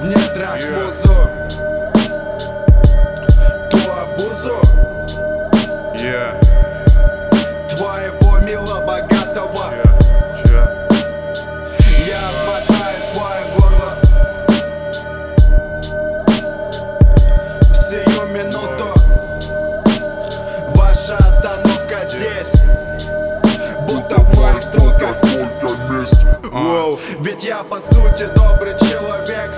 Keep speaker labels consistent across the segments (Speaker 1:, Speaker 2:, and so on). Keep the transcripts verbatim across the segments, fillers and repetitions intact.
Speaker 1: недрах
Speaker 2: Yeah.
Speaker 1: музу, ту обузу
Speaker 2: Yeah.
Speaker 1: твоего мила богатого.
Speaker 2: Yeah. Yeah.
Speaker 1: Я обмотаю твое горло в сию минуту. Ваша остановка здесь, будто в моих строках. Воу, ведь я по сути добрый человек.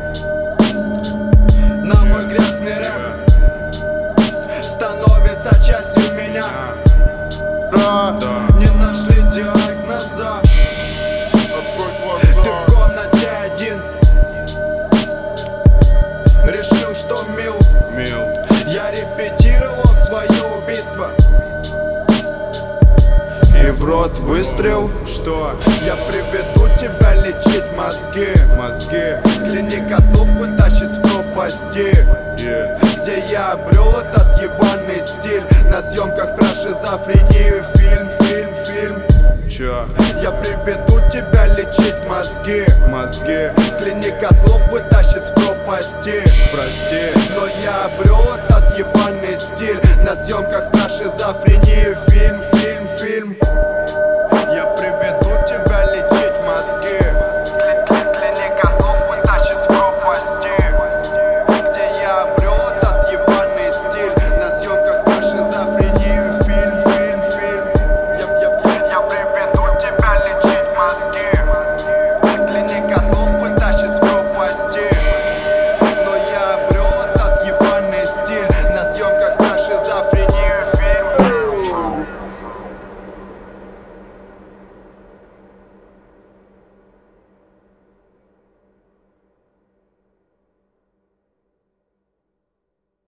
Speaker 1: На мой грязный рэп становится частью меня. Да, не нашли диагноза. Ты в комнате один, решил, что мил.
Speaker 2: Мил.
Speaker 1: Я репетировал свое убийство, и в рот выстрел. Что? Я приведу тебя лечить мозги.
Speaker 2: Мозги.
Speaker 1: Клиника слов вытащит с пропасти,
Speaker 2: Yeah.
Speaker 1: где я обрел этот ебаный стиль. На съемках про шизофрению. Фильм, фильм, фильм.
Speaker 2: Чё?
Speaker 1: Я приведу тебя лечить мозги.
Speaker 2: Мозги.
Speaker 1: Клиника слов вытащит с пропасти.
Speaker 2: Прости.
Speaker 1: Но я обрел этот ебаный стиль. На съемках про шизофрению. Фильм, фильм, фильм.